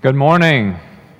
Good morning.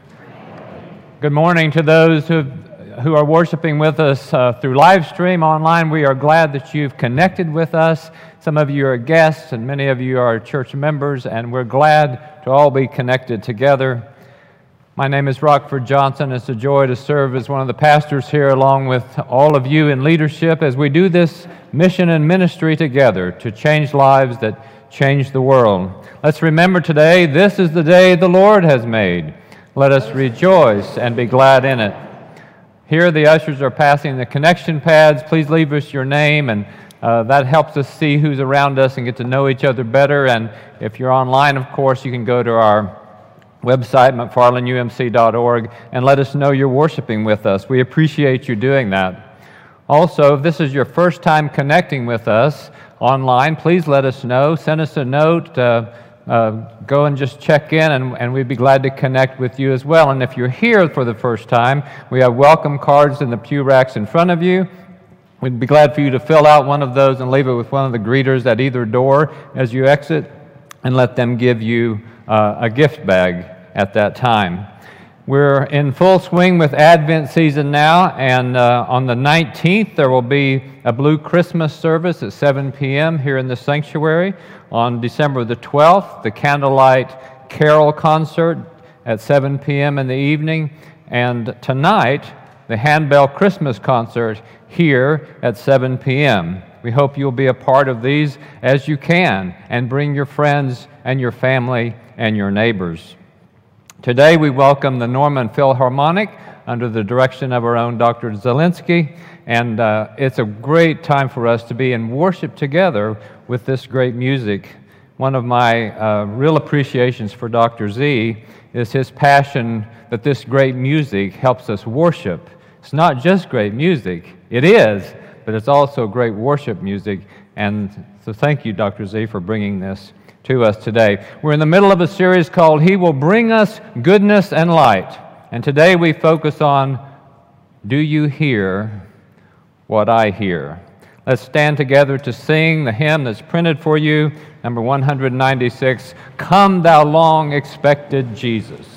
Good morning to those who are worshiping with us through live stream online. We are glad that you've connected with us. Some of you are guests and many of you are church members, and we're glad to all be connected together. My name is Rockford Johnson. It's a joy to serve as one of the pastors here along with all of you in leadership as we do this mission and ministry together to change lives that change the world. Let's remember today, this is the day the Lord has made. Let us rejoice and be glad in it. Here the ushers are passing the connection pads. Please leave us your name, and that helps us see who's around us and get to know each other better. And if you're online, of course, you can go to our website, mcfarlandumc.org, and let us know you're worshiping with us. We appreciate you doing that. Also, if this is your first time connecting with us online, please let us know. Send us a note. Go and just check in, and we'd be glad to connect with you as well. And if you're here for the first time, we have welcome cards in the pew racks in front of you. We'd be glad for you to fill out one of those and leave it with one of the greeters at either door as you exit, and let them give you a gift bag at that time. We're in full swing with Advent season now, and on the 19th there will be a Blue Christmas service at 7 p.m. here in the sanctuary. On December the 12th, the Candlelight Carol concert at 7 p.m. in the evening, and tonight, the Handbell Christmas concert here at 7 p.m. We hope you'll be a part of these as you can, and bring your friends and your family and your neighbors. Today we welcome the Norman Philharmonic under the direction of our own Dr. Zielinski, and it's a great time for us to be in worship together with this great music. One of my real appreciations for Dr. Z is his passion that this great music helps us worship. It's not just great music, it is, but it's also great worship music, and so thank you, Dr. Z, for bringing this to us today. We're in the middle of a series called He Will Bring Us Goodness and Light. And today we focus on, Do You Hear What I Hear? Let's stand together to sing the hymn that's printed for you, number 196, Come Thou Long Expected Jesus.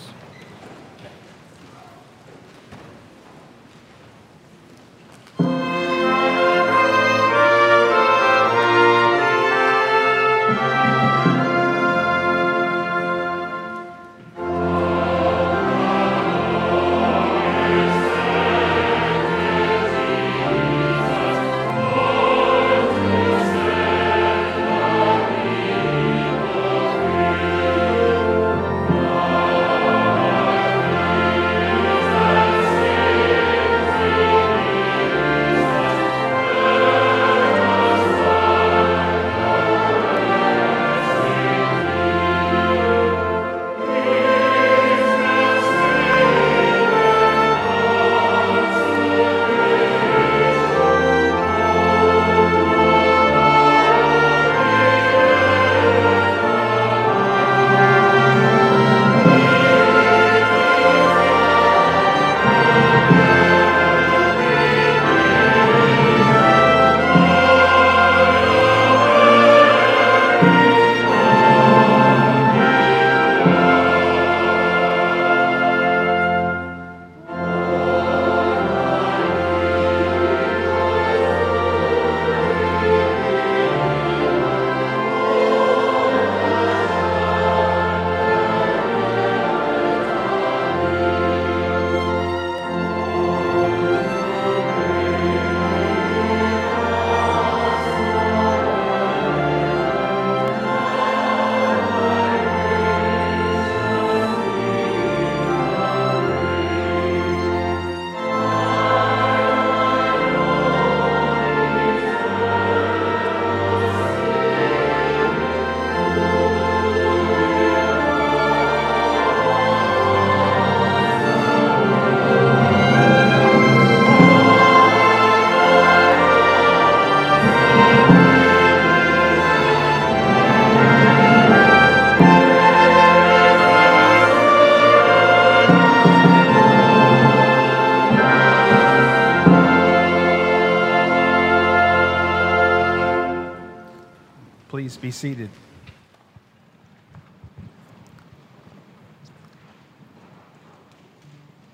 Please be seated.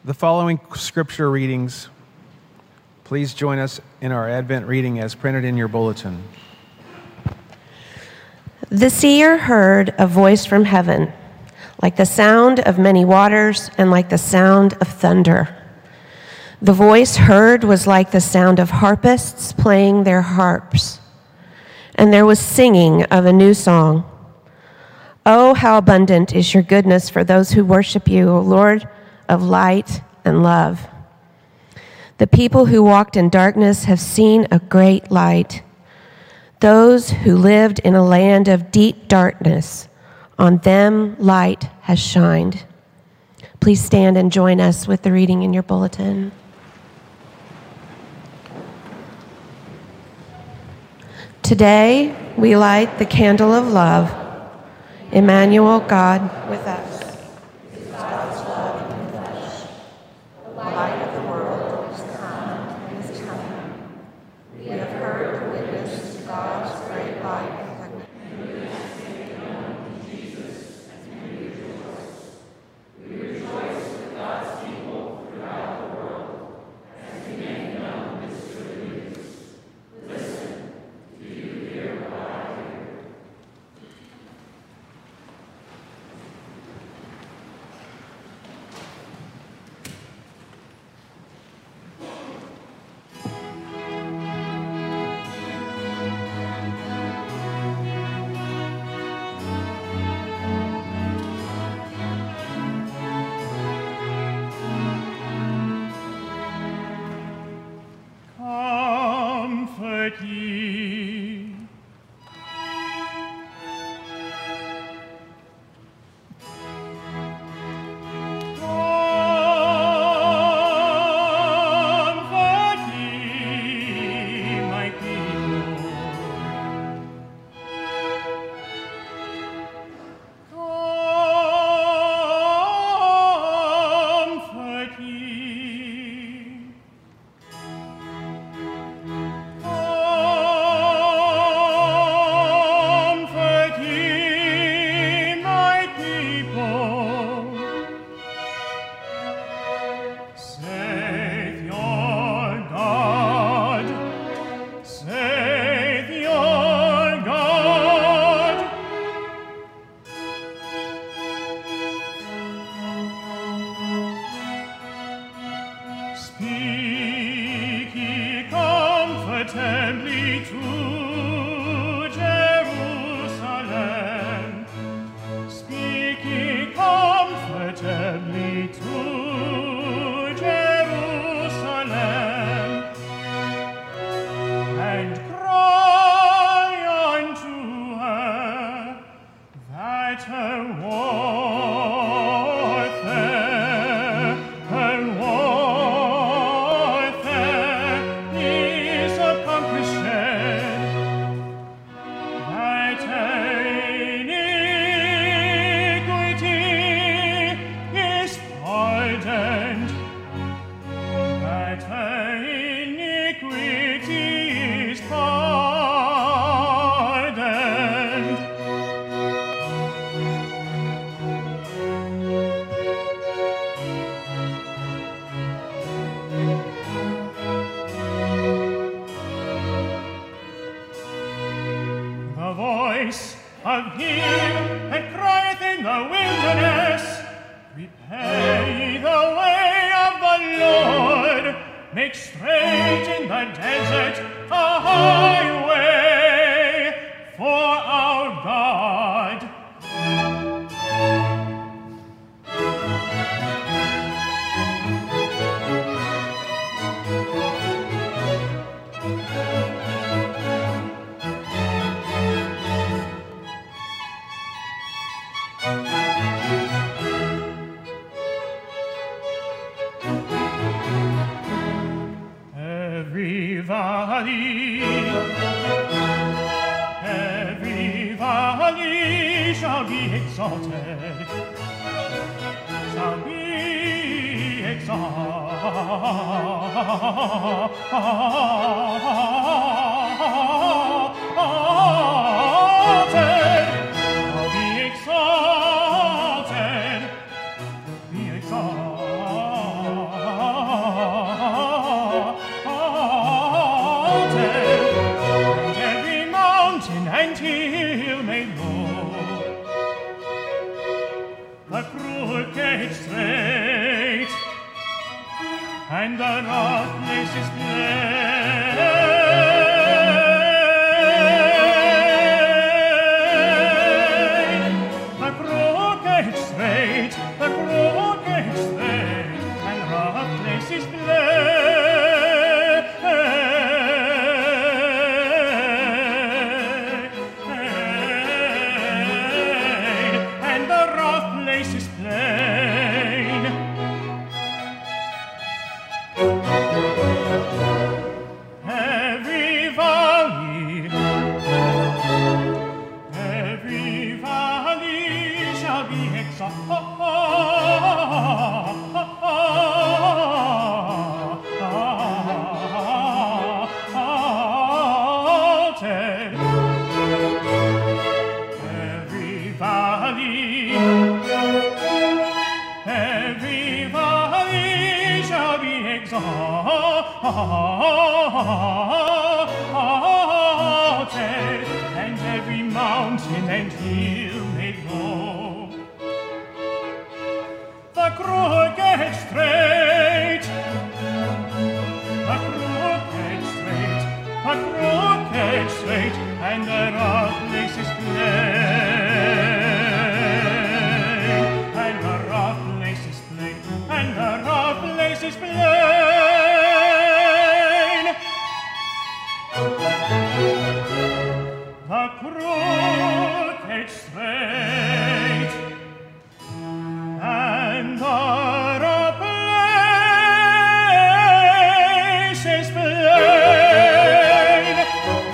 The following scripture readings, please join us in our Advent reading as printed in your bulletin. The seer heard a voice from heaven, like the sound of many waters and like the sound of thunder. The voice heard was like the sound of harpists playing their harps, and there was singing of a new song. Oh, how abundant is your goodness for those who worship you, O Lord of light and love. The people who walked in darkness have seen a great light. Those who lived in a land of deep darkness, on them light has shined. Please stand and join us with the reading in your bulletin. Today, we light the candle of love. Emmanuel, God with us. God's love in the flesh. The light of the world is come and is coming. We have heard the witness to God's great light. Comfort ye. Comfort ye, my people. Comfort ye. Comfort ye, my people. Saith your God. Saith your God. Speak ye comfortably to Jerusalem. Speak ye comfortably to Jerusalem. And cry unto her that her warfare is accomplished, that her iniquity is pardoned, that her iniquity is pardoned. The voice of him that crieth in the wilderness, prepare ye the way of the Lord, make straight in the desert a highway for our God. Every valley shall be exalted, shall be exalted, be exalted. and the rough places plain. The crooked straight, and rough places plain, and the rough places plain. Every valley shall be exalted. Every valley shall be exalted, and every mountain and hill made low. The crooked straight, and the rough places plain, and the rough places plain, and the rough places plain. The crooked straight, and the rough places plain.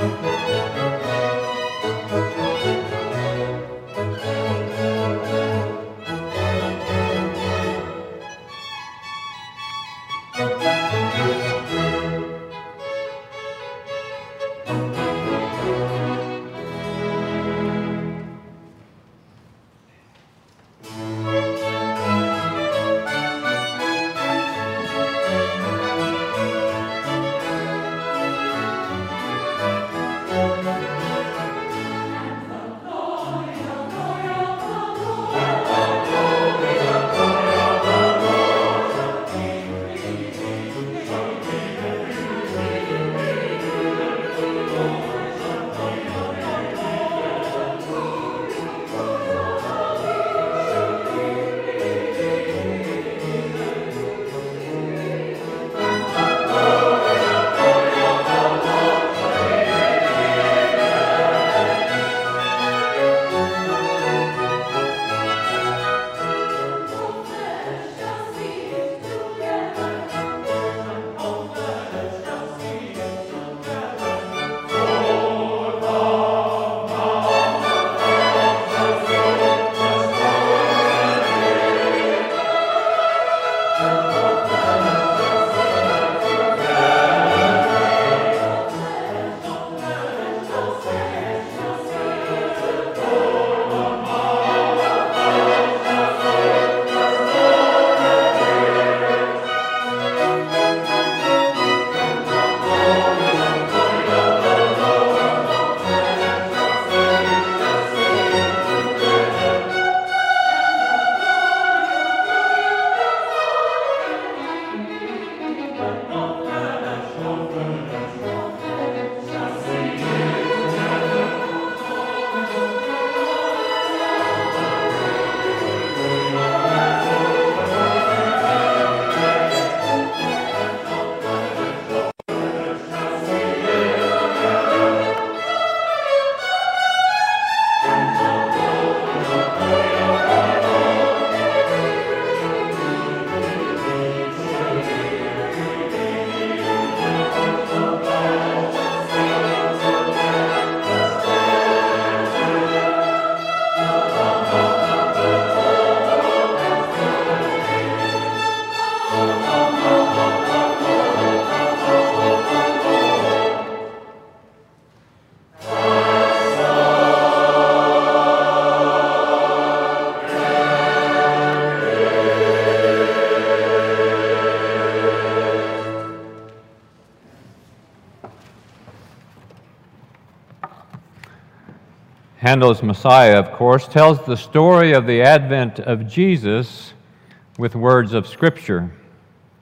Handel's Messiah, of course, tells the story of the advent of Jesus with words of Scripture.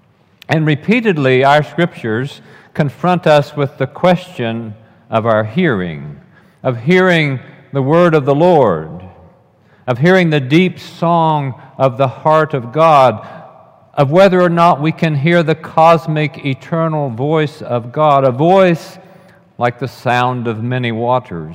And repeatedly, our scriptures confront us with the question of our hearing, of hearing the word of the Lord, of hearing the deep song of the heart of God, of whether or not we can hear the cosmic, eternal voice of God, a voice like the sound of many waters.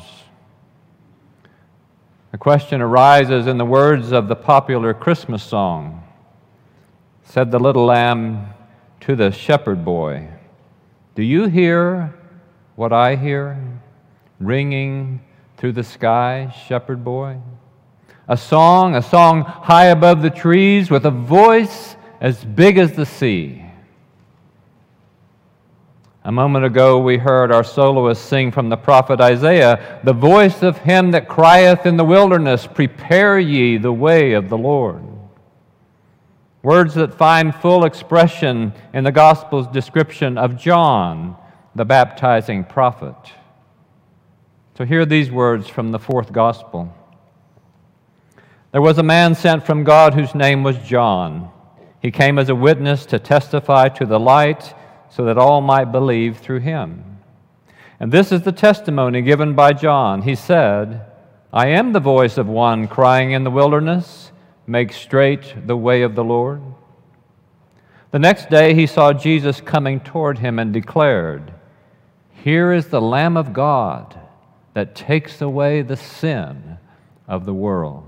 The question arises in the words of the popular Christmas song. Said the little lamb to the shepherd boy, "Do you hear what I hear, ringing through the sky, shepherd boy?" A song high above the trees with a voice as big as the sea. A moment ago we heard our soloist sing from the prophet Isaiah, "The voice of him that crieth in the wilderness, prepare ye the way of the Lord." Words that find full expression in the Gospel's description of John, the baptizing prophet. So hear these words from the fourth Gospel. There was a man sent from God whose name was John. He came as a witness to testify to the light so that all might believe through him. And this is the testimony given by John. He said, "I am the voice of one crying in the wilderness, make straight the way of the Lord." The next day he saw Jesus coming toward him and declared, "Here is the Lamb of God that takes away the sin of the world."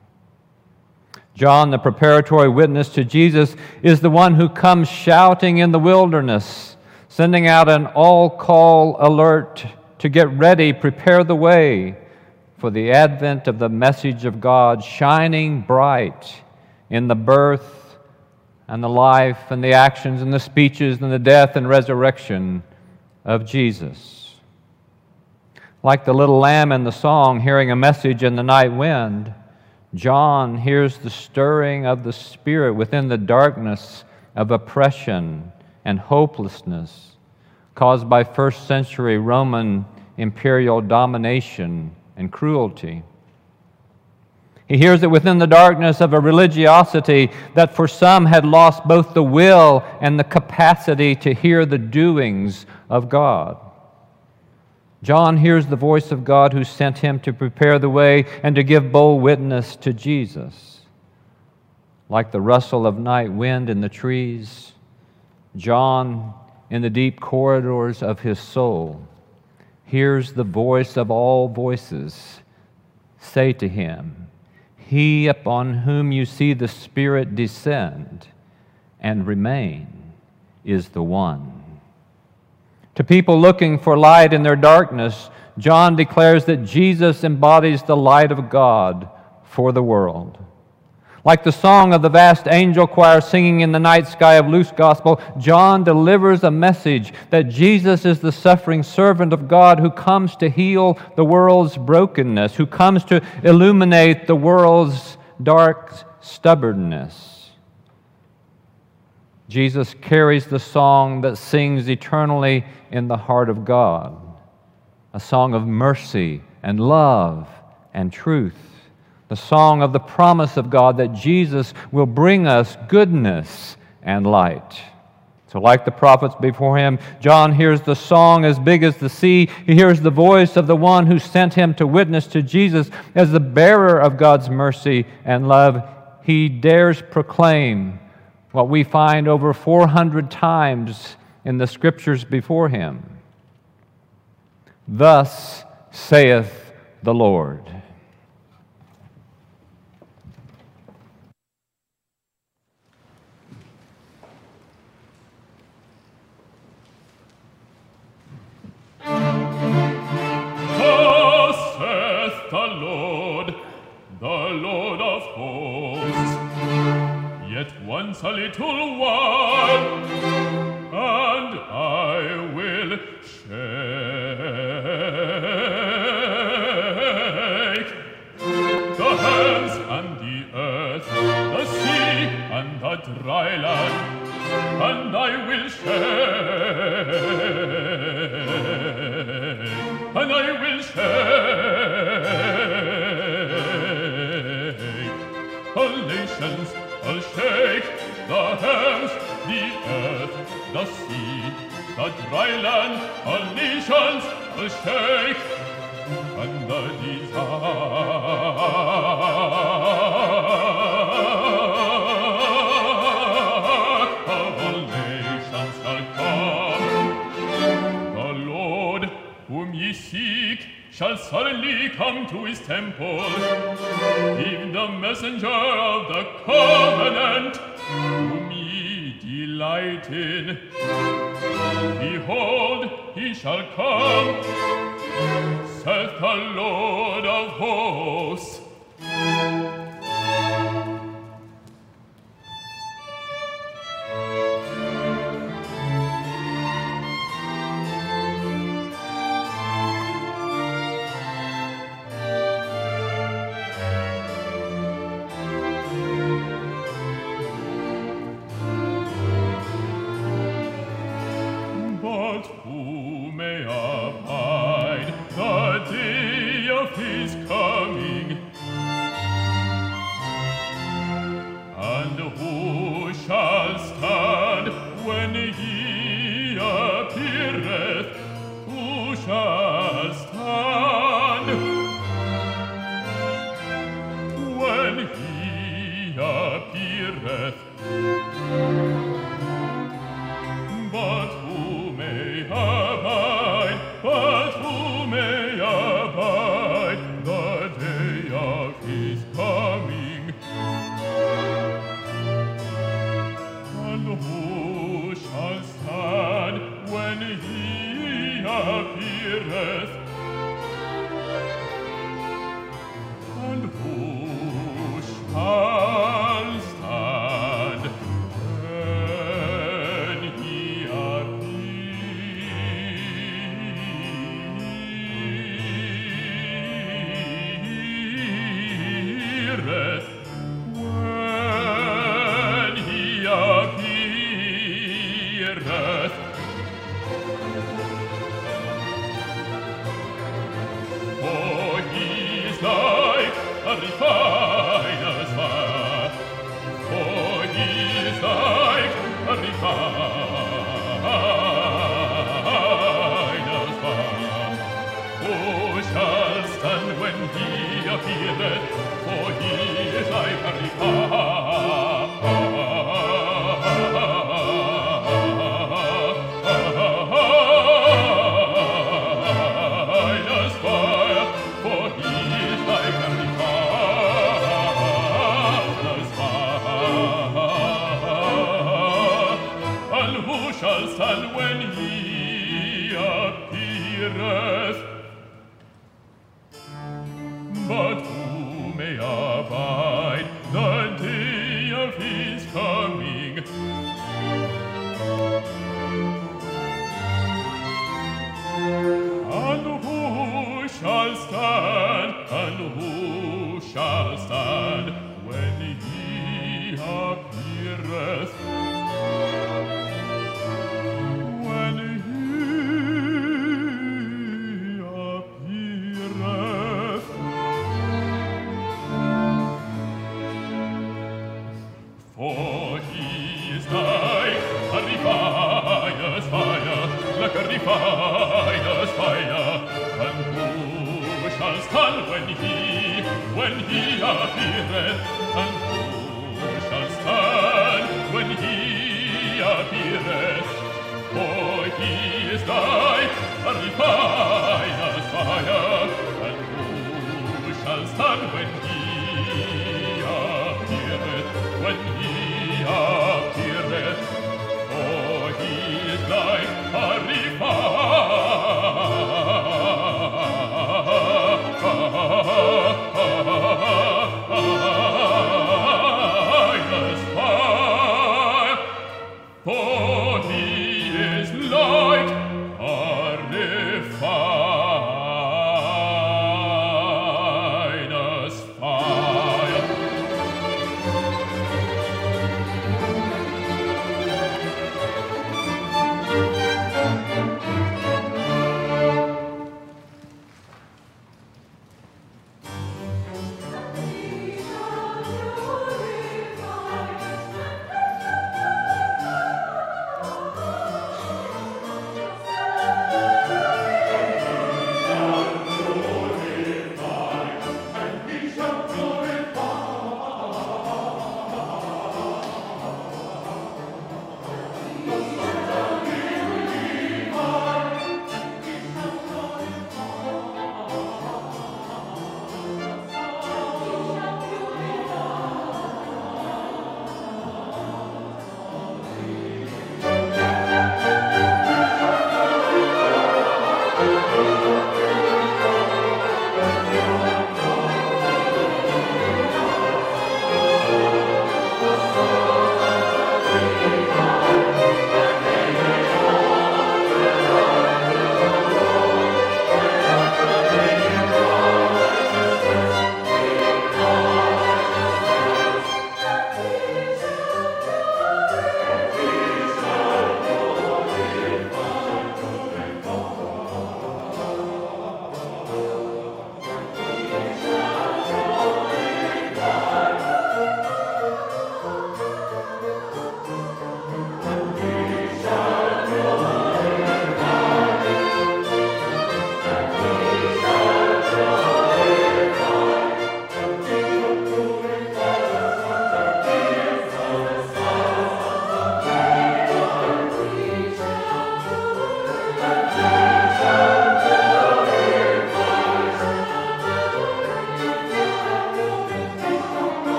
John, the preparatory witness to Jesus, is the one who comes shouting in the wilderness, sending out an all-call alert to get ready, prepare the way for the advent of the message of God, shining bright in the birth and the life and the actions and the speeches and the death and resurrection of Jesus. Like the little lamb in the song hearing a message in the night wind, John hears the stirring of the Spirit within the darkness of oppression and hopelessness caused by first century Roman imperial domination and cruelty. He hears it within the darkness of a religiosity that for some had lost both the will and the capacity to hear the doings of God. John hears the voice of God who sent him to prepare the way and to give bold witness to Jesus. Like the rustle of night wind in the trees, John, in the deep corridors of his soul, hears the voice of all voices say to him, "He upon whom you see the Spirit descend and remain is the one." To people looking for light in their darkness, John declares that Jesus embodies the light of God for the world. Like the song of the vast angel choir singing in the night sky of Luke's Gospel, John delivers a message that Jesus is the suffering servant of God who comes to heal the world's brokenness, who comes to illuminate the world's dark stubbornness. Jesus carries the song that sings eternally in the heart of God, a song of mercy and love and truth, the song of the promise of God that Jesus will bring us goodness and light. So like the prophets before him, John hears the song as big as the sea. He hears the voice of the one who sent him to witness to Jesus as the bearer of God's mercy and love. He dares proclaim what we find over 400 times in the scriptures before him. Thus saith the Lord. Thus saith the Lord of hosts, yet once a little while, and I will shake the heavens and the earth, the sea and the dry land, and I will shake, and I will shake all nations. I'll shake the heavens, the earth, the sea, the dry land, all nations will shake, and the desire of all nations shall come. The Lord whom ye seek shall suddenly come to his temple, even the messenger of the covenant, whom ye delight in. Behold, he shall come, saith the Lord of hosts. But who may abide the day of his coming? And who shall stand when he appeareth? Who shall stand when he appeareth? But who may abide, but who may abide the day of his coming? And who shall stand when he appeareth? And who shall stand when he appeareth? When he appeareth? For he is like a refiner's fire. For he is like a refiner's fire. Who shall stand when he appeareth? For he is like a refiner's fire. For he is like a refiner's fire. And who shall stand when he appeareth? But who may abide the day of his coming? And who shall stand? And who shall stand when he appeareth? When he appeareth? For he is like a refiner's fire, like a refiner's fire. And who shall stand when he appeareth? And who shall stand when he appeareth? For he is like a refiner's fire. And who shall stand when he appeareth? When he appeareth? For he is like a refiner's fire. For he is like a refiner's fire.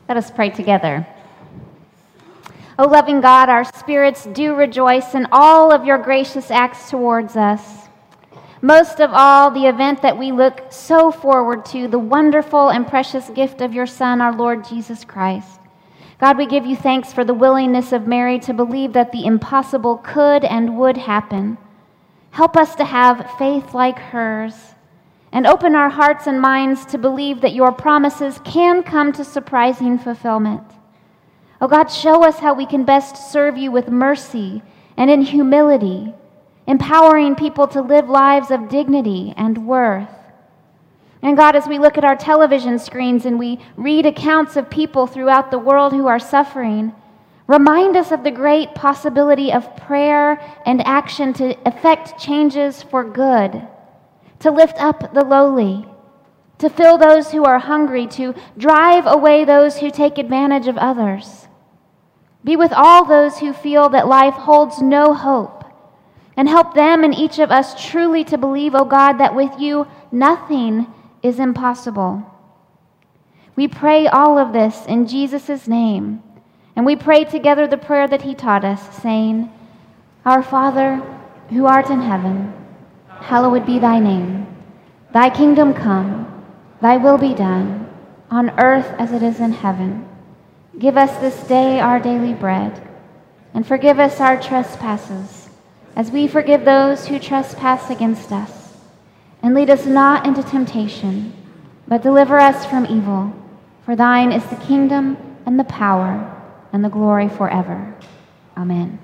Let us pray together. O loving God, our spirits do rejoice in all of your gracious acts towards us. Most of all, the event that we look so forward to, the wonderful and precious gift of your Son, our Lord Jesus Christ. God, we give you thanks for the willingness of Mary to believe that the impossible could and would happen. Help us to have faith like hers, and open our hearts and minds to believe that your promises can come to surprising fulfillment. Oh God, show us how we can best serve you with mercy and in humility, empowering people to live lives of dignity and worth. And God, as we look at our television screens and we read accounts of people throughout the world who are suffering, remind us of the great possibility of prayer and action to effect changes for good, to lift up the lowly, to fill those who are hungry, to drive away those who take advantage of others. Be with all those who feel that life holds no hope, and help them and each of us truly to believe, O God, that with you nothing is impossible. We pray all of this in Jesus' name, and we pray together the prayer that he taught us, saying, Our Father, who art in heaven, hallowed be thy name. Thy kingdom come, thy will be done, on earth as it is in heaven. Give us this day our daily bread, and forgive us our trespasses, as we forgive those who trespass against us. And lead us not into temptation, but deliver us from evil. For thine is the kingdom, and the power, and the glory forever. Amen.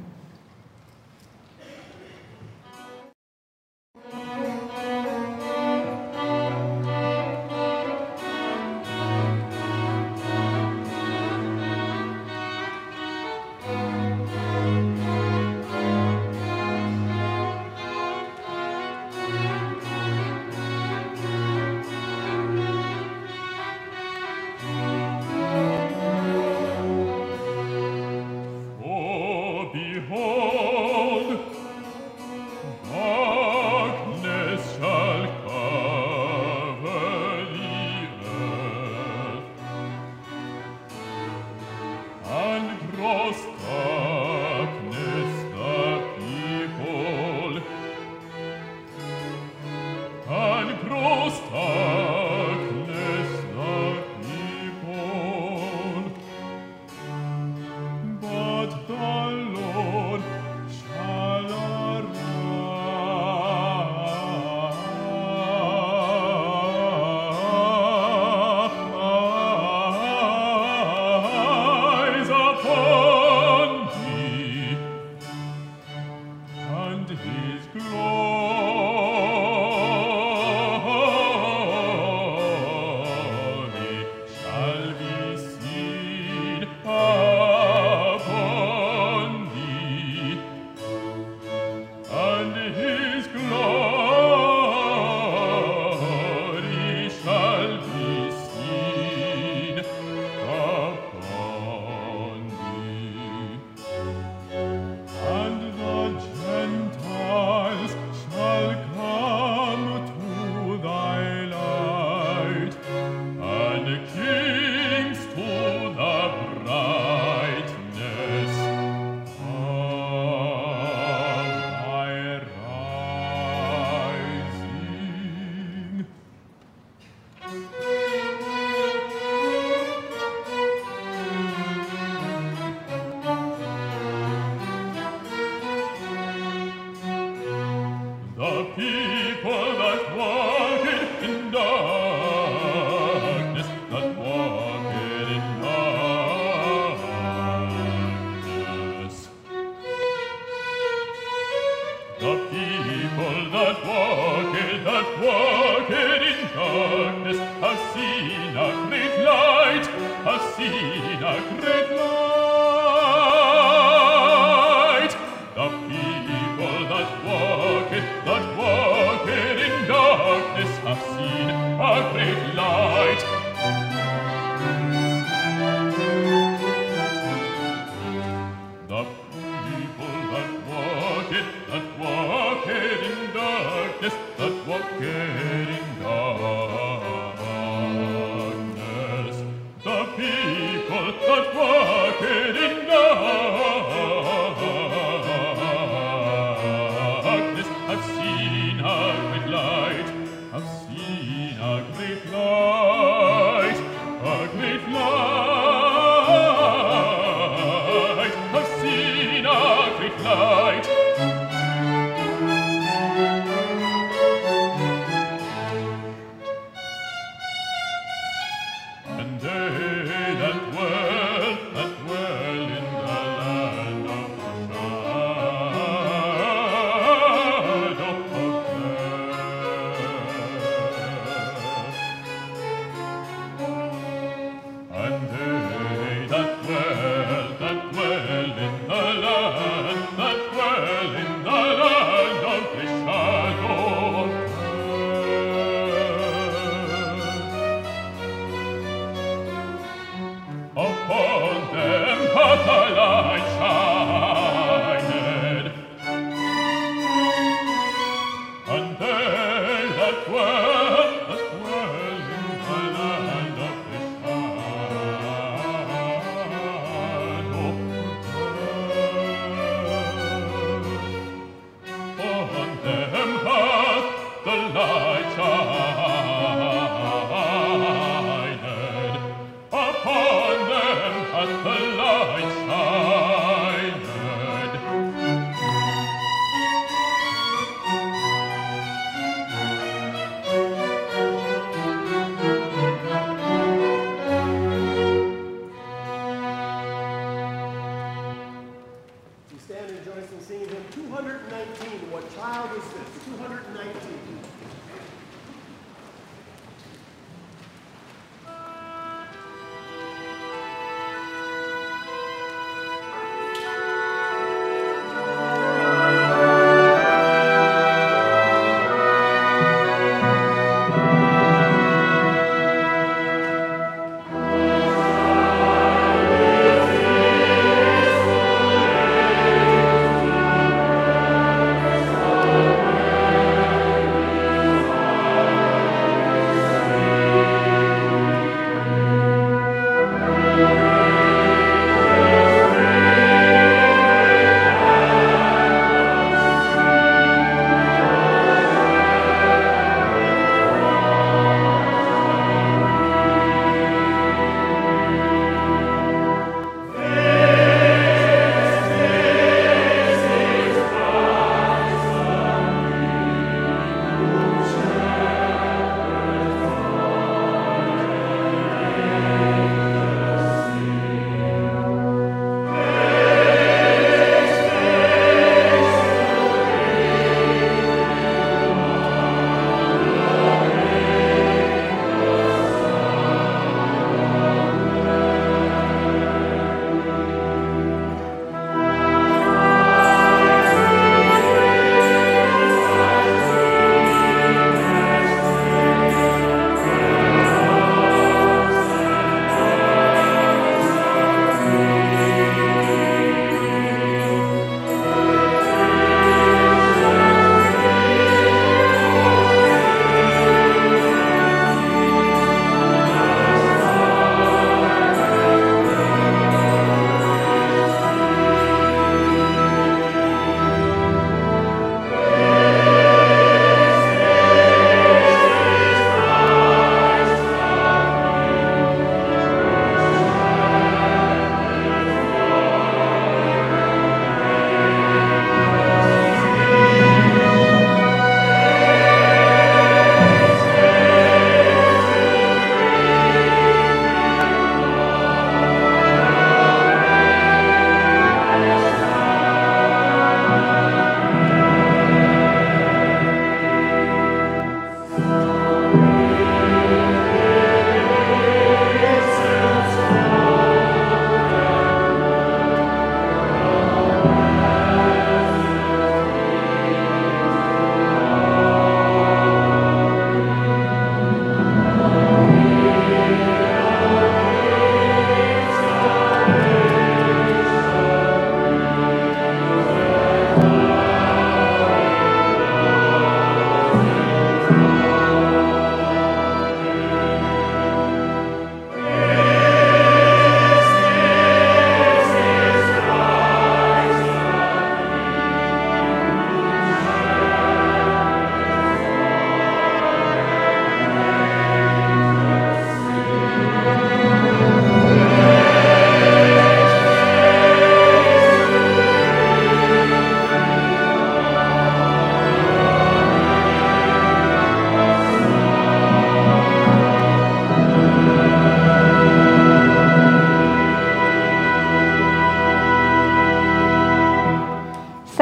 That walketh in darkness, that walketh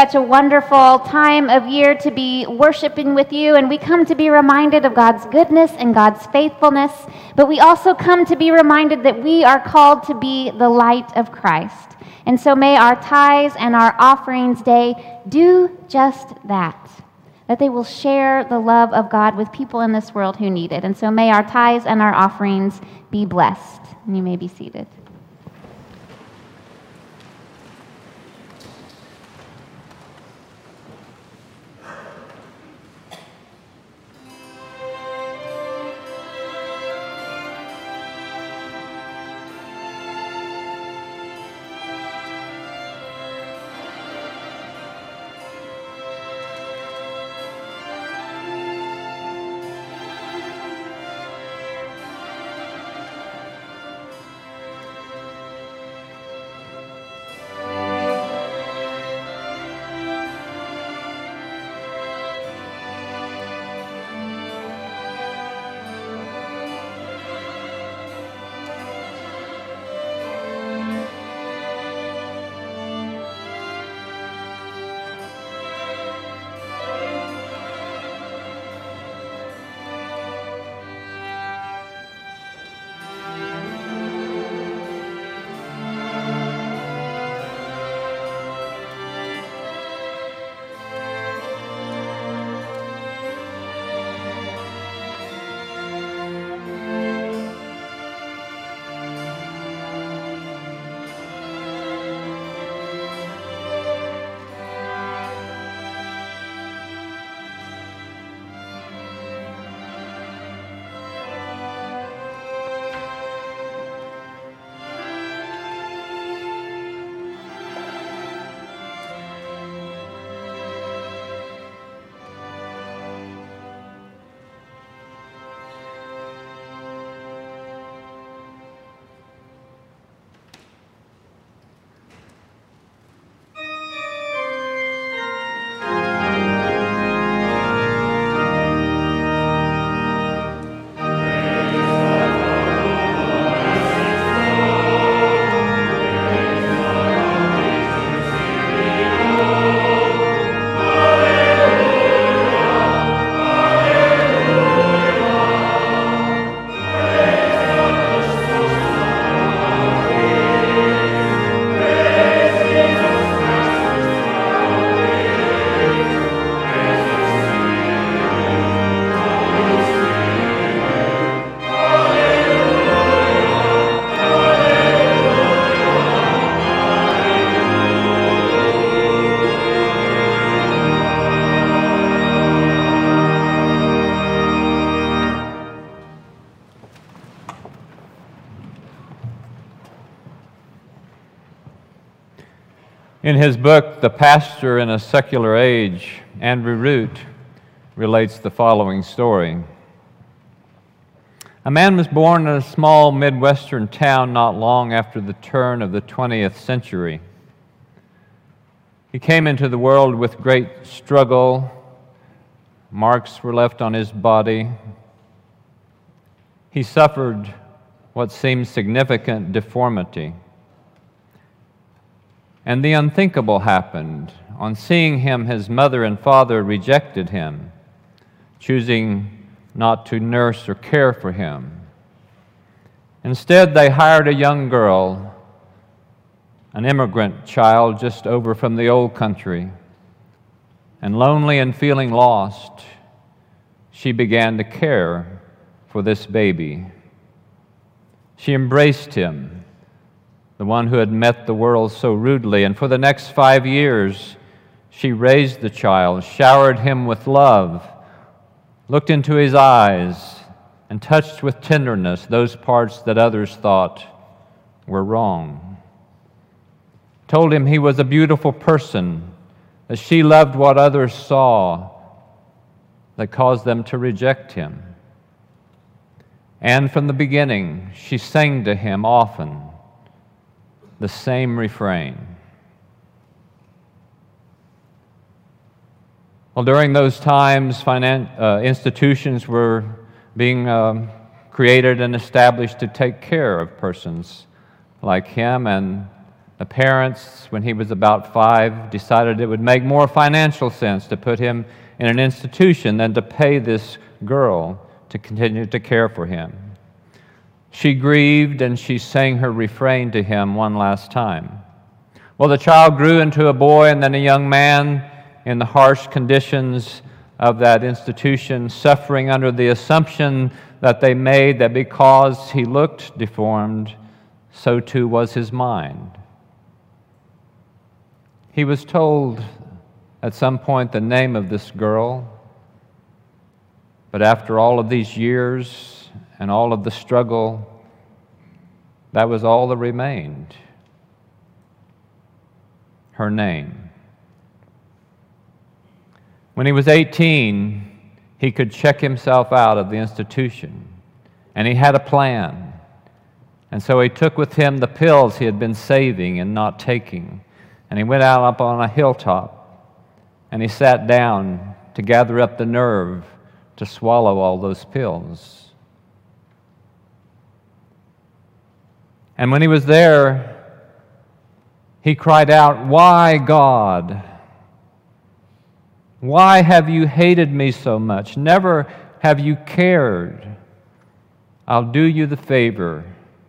such a wonderful time of year to be worshiping with you, and we come to be reminded of God's goodness and God's faithfulness, but we also come to be reminded that we are called to be the light of Christ. And so may our tithes and our offerings day do just that they will share the love of God with people in this world who need it. And so may our tithes and our offerings be blessed. And you may be seated. In his book, The Pastor in a Secular Age, Andrew Root relates the following story. A man was born in a small Midwestern town not long after the turn of the 20th century. He came into the world with great struggle. Marks were left on his body. He suffered what seemed significant deformity. And the unthinkable happened. On seeing him, his mother and father rejected him, choosing not to nurse or care for him. Instead, they hired a young girl, an immigrant child just over from the old country, and lonely and feeling lost, she began to care for this baby. She embraced him, the one who had met the world so rudely, and for the next 5 years, she raised the child, showered him with love, looked into his eyes, and touched with tenderness those parts that others thought were wrong. Told him he was a beautiful person, that she loved what others saw that caused them to reject him. And from the beginning, she sang to him often the same refrain. Well, during those times, institutions were being created and established to take care of persons like him, and The parents, when he was about 5, decided it would make more financial sense to put him in an institution than to pay this girl to continue to care for him. She grieved and she sang her refrain to him one last time. Well, the child grew into a boy and then a young man in the harsh conditions of that institution, suffering under the assumption that they made that because he looked deformed, so too was his mind. He was told at some point the name of this girl, but after all of these years and all of the struggle, that was all that remained. Her name. When he was 18, he could check himself out of the institution, and he had a plan. And so he took with him the pills he had been saving and not taking, and he went out up on a hilltop, and he sat down to gather up the nerve to swallow all those pills. And when he was there, he cried out, "Why, God? Why have you hated me so much? Never have you cared. I'll do you the favor.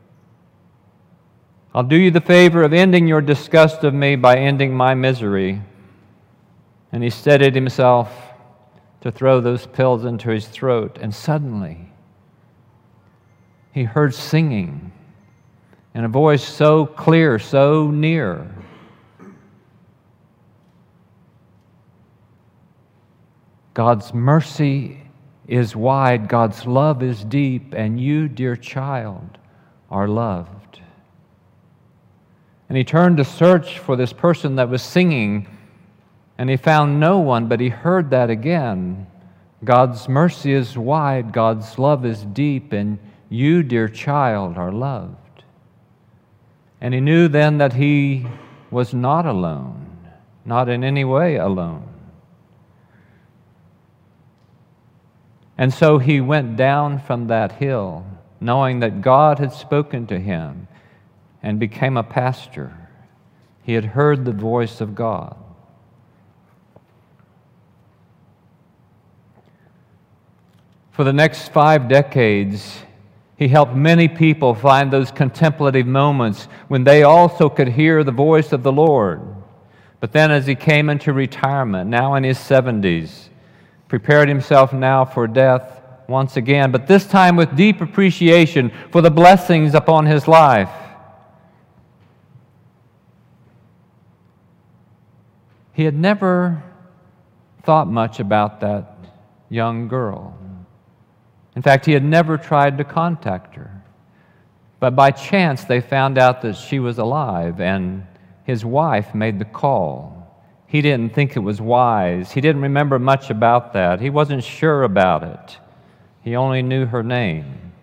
I'll do you the favor of ending your disgust of me by ending my misery." And he steadied himself to throw those pills into his throat, and suddenly he heard singing in a voice so clear, so near. God's mercy is wide, God's love is deep, and you, dear child, are loved. And he turned to search for this person that was singing, and he found no one, but he heard that again. God's mercy is wide, God's love is deep, and you, dear child, are loved. And he knew then that he was not alone, not in any way alone. And so he went down from that hill, knowing that God had spoken to him, and became a pastor. He had heard the voice of God. For the next 5 decades, he helped many people find those contemplative moments when they also could hear the voice of the Lord. But then as he came into retirement, now in his 70s, prepared himself now for death once again, but this time with deep appreciation for the blessings upon his life. He had never thought much about that young girl. In fact, he had never tried to contact her. But by chance, they found out that she was alive, and his wife made the call. He didn't think it was wise. He didn't remember much about that. He wasn't sure about it. He only knew her name.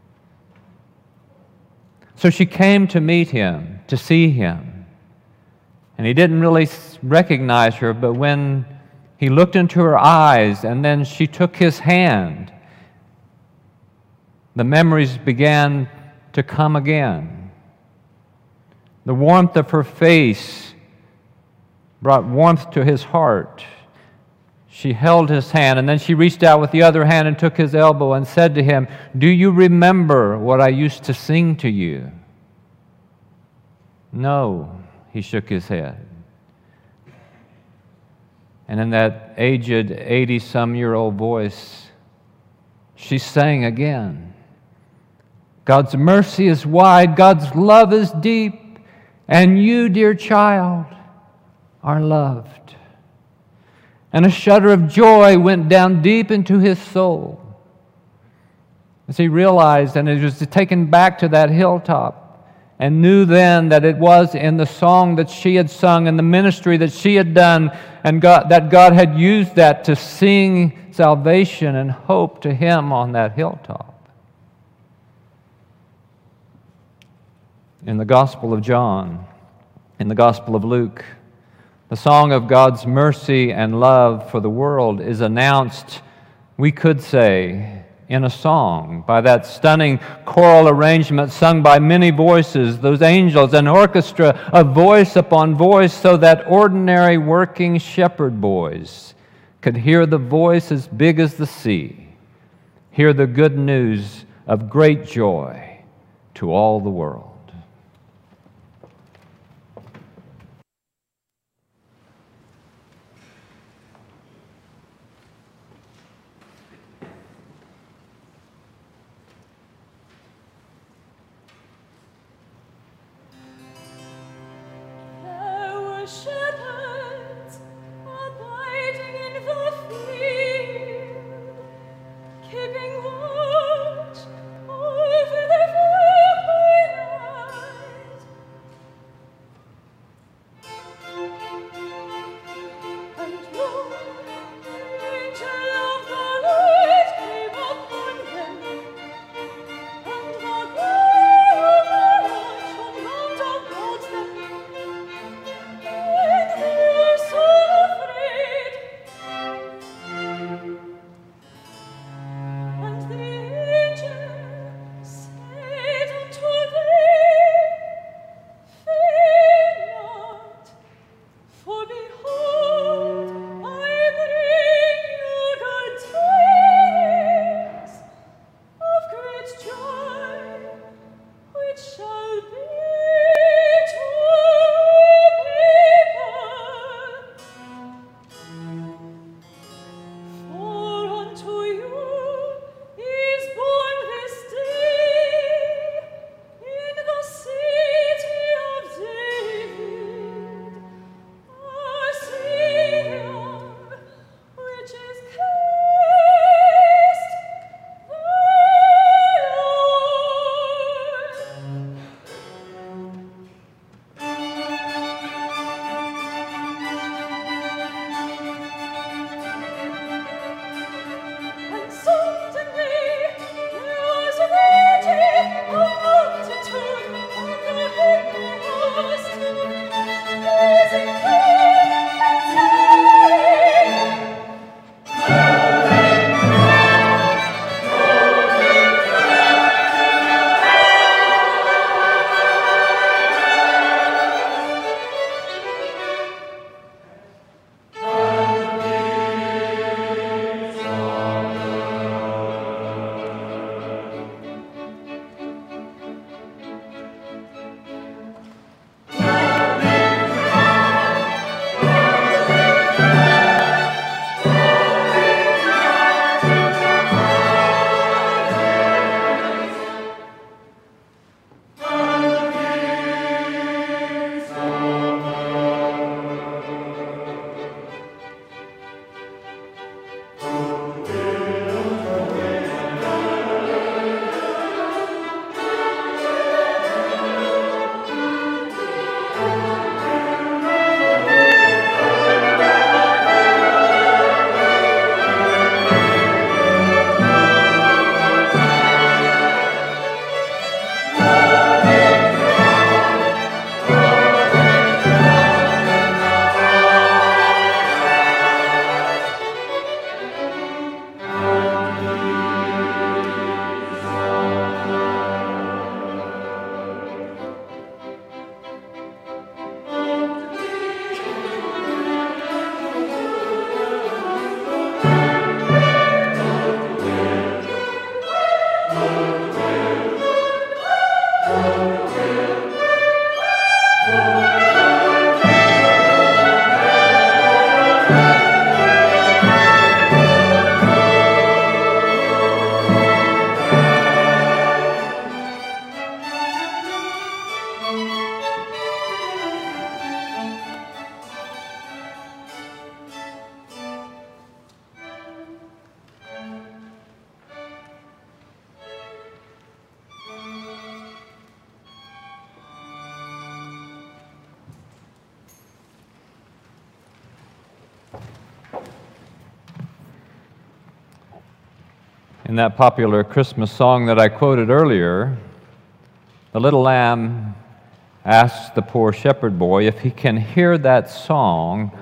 So she came to meet him, to see him. And he didn't really recognize her, but when he looked into her eyes and then she took his hand, the memories began to come again. The warmth of her face brought warmth to his heart. She held his hand, and then she reached out with the other hand and took his elbow and said to him, "Do you remember what I used to sing to you?" "No," he shook his head. And in that aged 80-some-year-old voice, she sang again. God's mercy is wide, God's love is deep, and you, dear child, are loved. And a shudder of joy went down deep into his soul as he realized, and he was taken back to that hilltop, and knew then that it was in the song that she had sung and the ministry that she had done, and that God had used that to sing salvation and hope to him on that hilltop. In the Gospel of John, in the Gospel of Luke, the song of God's mercy and love for the world is announced, we could say, in a song, by that stunning choral arrangement sung by many voices, those angels, an orchestra of voice upon voice, so that ordinary working shepherd boys could hear the voice as big as the sea, hear the good news of great joy to all the world. Shepherds abiding in the field, keeping watch over their very night. And lo, the angel of the Lord came upon them, and the glory of the Lord shone round about them. Shall be to for unto you is born this day in the city of David a Savior, which is Christ the And suddenly there was a great multitude of the heavenly host, praising God and saying, In that popular Christmas song that I quoted earlier, the little lamb asks the poor shepherd boy if he can hear that song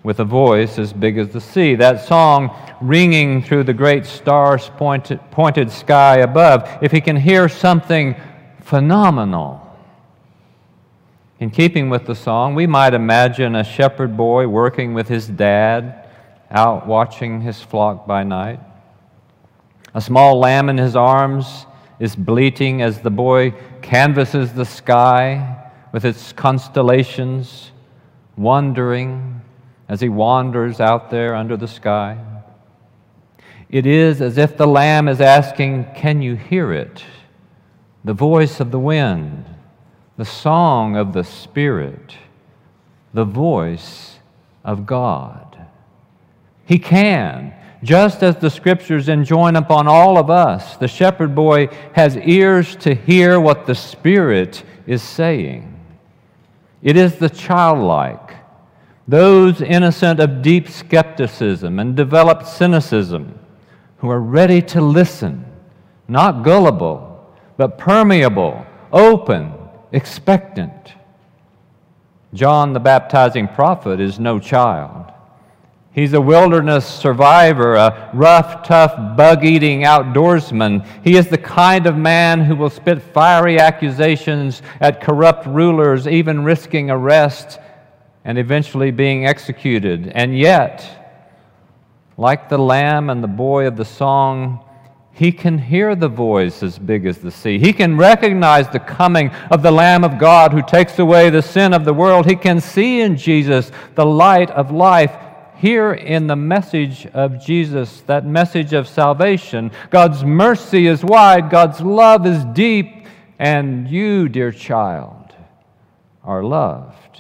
with a voice as big as the sea. That song ringing through the great star-pointed sky above. If he can hear something phenomenal. In keeping with the song, we might imagine a shepherd boy working with his dad, out watching his flock by night. A small lamb in his arms is bleating as the boy canvasses the sky with its constellations, wondering as he wanders out there under the sky. It is as if the lamb is asking, can you hear it? The voice of the wind, the song of the Spirit, the voice of God. He can, just as the Scriptures enjoin upon all of us. The shepherd boy has ears to hear what the Spirit is saying. It is the childlike, those innocent of deep skepticism and developed cynicism, who are ready to listen, not gullible, but permeable, open, expectant. John the baptizing prophet is no child. He's a wilderness survivor, a rough, tough, bug-eating outdoorsman. He is the kind of man who will spit fiery accusations at corrupt rulers, even risking arrest and eventually being executed. And yet, like the lamb and the boy of the song, he can hear the voice as big as the sea. He can recognize the coming of the Lamb of God who takes away the sin of the world. He can see in Jesus the light of life. Hear in the message of Jesus, that message of salvation. God's mercy is wide, God's love is deep, and you, dear child, are loved.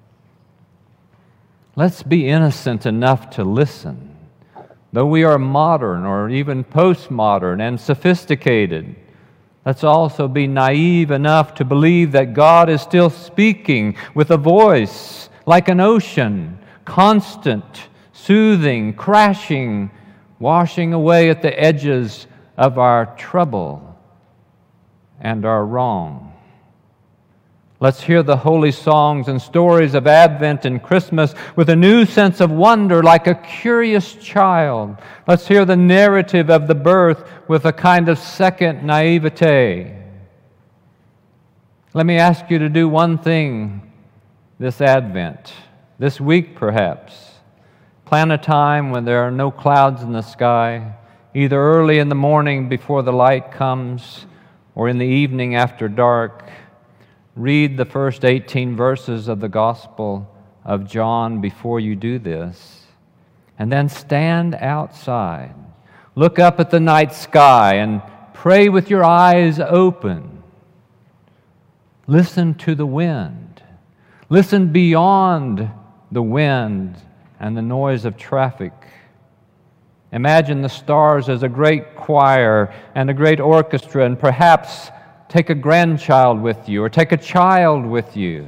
Let's be innocent enough to listen. Though we are modern or even postmodern and sophisticated, let's also be naive enough to believe that God is still speaking with a voice like an ocean, constant, soothing, crashing, washing away at the edges of our trouble and our wrong. Let's hear the holy songs and stories of Advent and Christmas with a new sense of wonder like a curious child. Let's hear the narrative of the birth with a kind of second naivete. Let me ask you to do one thing this Advent, this week perhaps. Plan a time when there are no clouds in the sky, either early in the morning before the light comes or in the evening after dark. Read the first 18 verses of the Gospel of John before you do this. And then stand outside. Look up at the night sky and pray with your eyes open. Listen to the wind. Listen beyond the wind and the noise of traffic. Imagine the stars as a great choir and a great orchestra, and perhaps take a grandchild with you or take a child with you.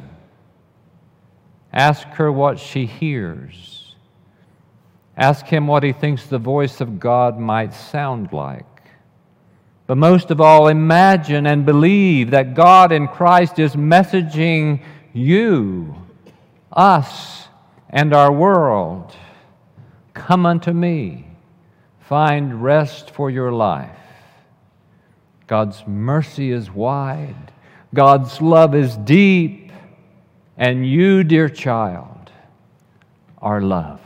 Ask her what she hears. Ask him what he thinks the voice of God might sound like. But most of all, imagine and believe that God in Christ is messaging you, us, and our world. Come unto me, find rest for your life. God's mercy is wide, God's love is deep, and you, dear child, are loved.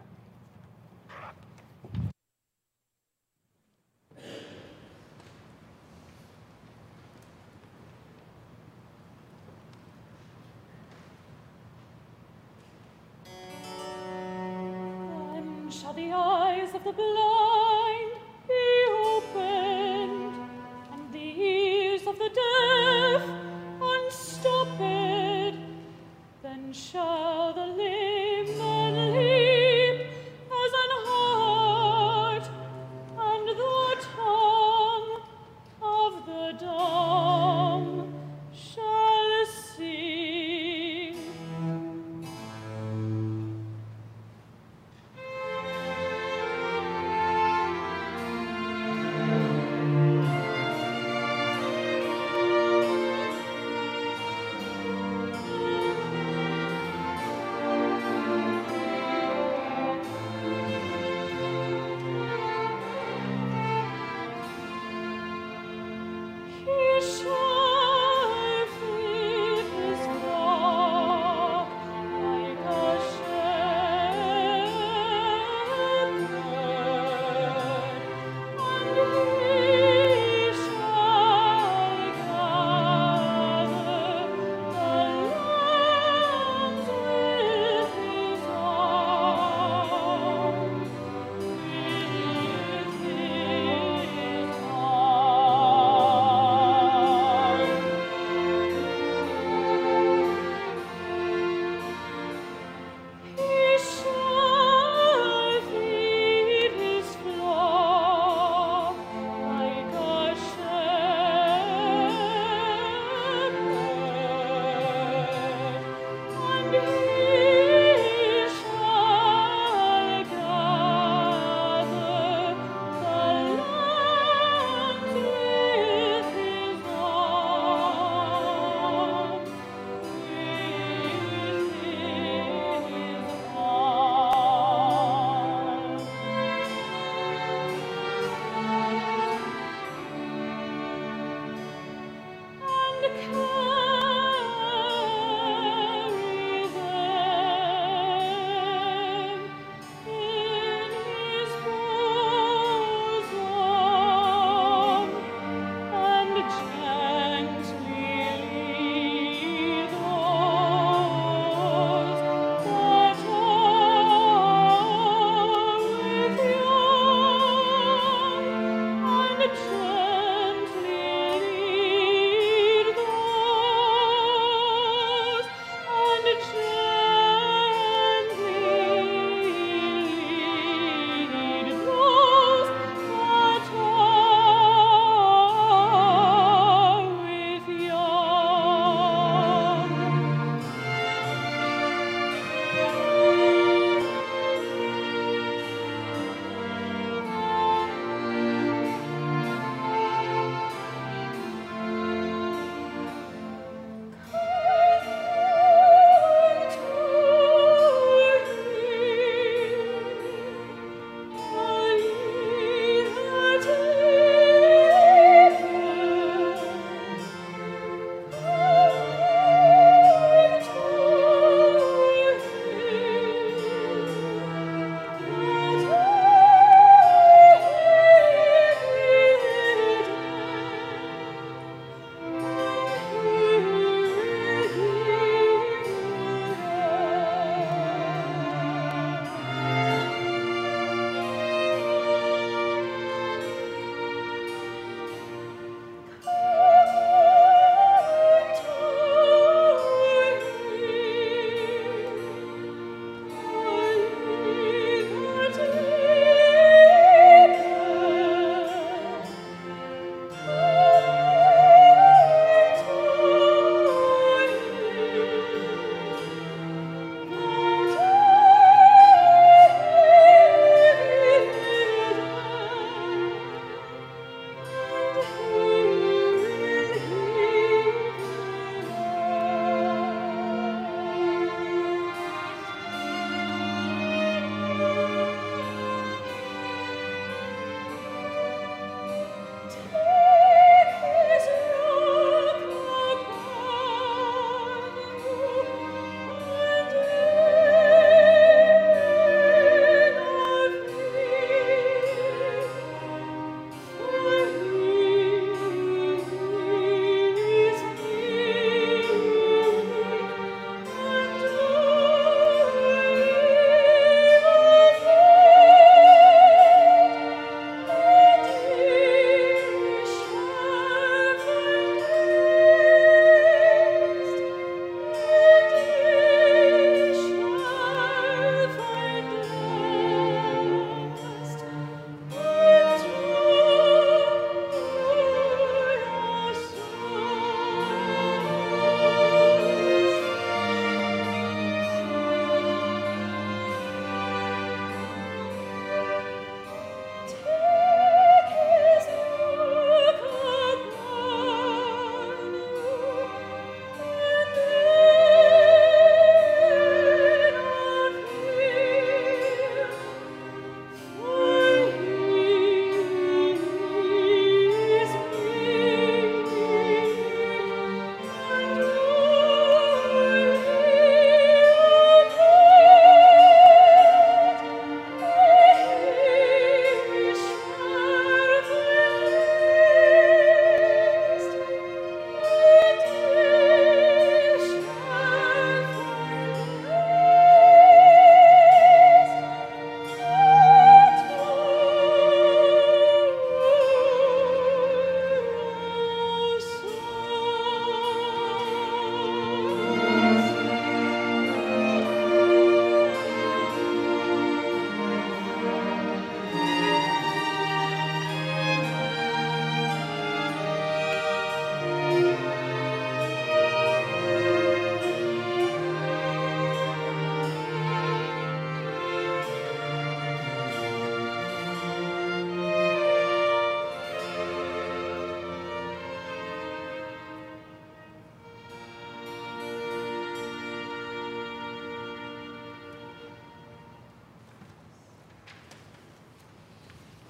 Then shall the eyes of the blind be opened, and the ears of the deaf unstopped. Then shall the lame man leap as an hart, and the tongue of the dumb shall sing.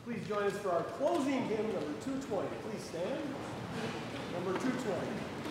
Please join us for our closing hymn, number 220. Please stand. Number 220.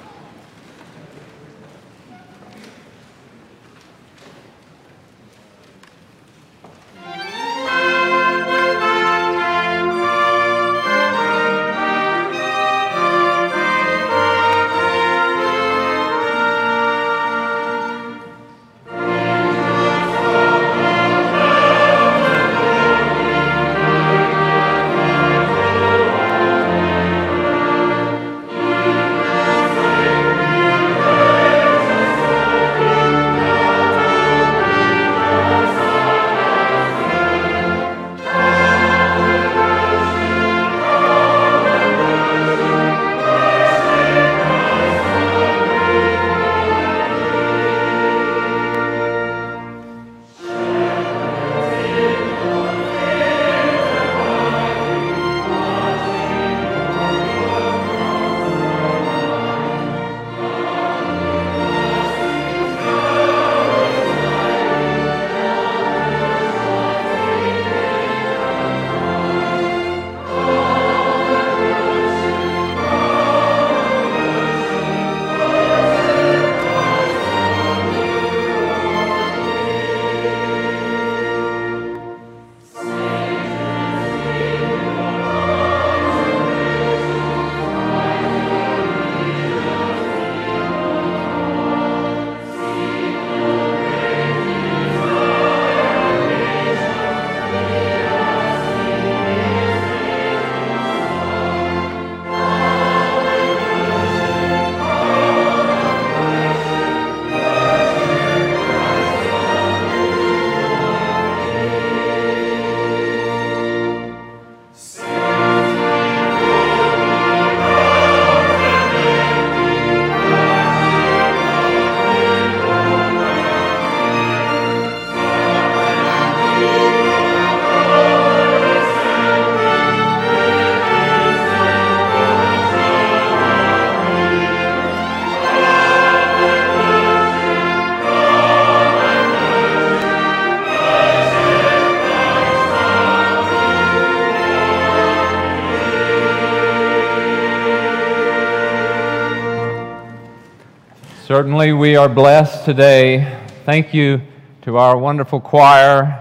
Certainly we are blessed today. Thank you to our wonderful choir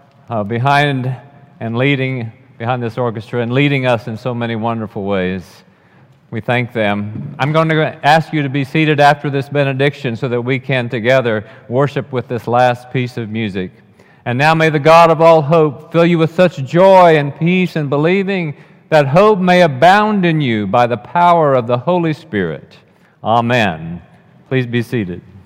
behind this orchestra and leading us in so many wonderful ways. We thank them. I'm going to ask you to be seated after this benediction so that we can together worship with this last piece of music. And now may the God of all hope fill you with such joy and peace in believing that hope may abound in you by the power of the Holy Spirit. Amen. Please be seated.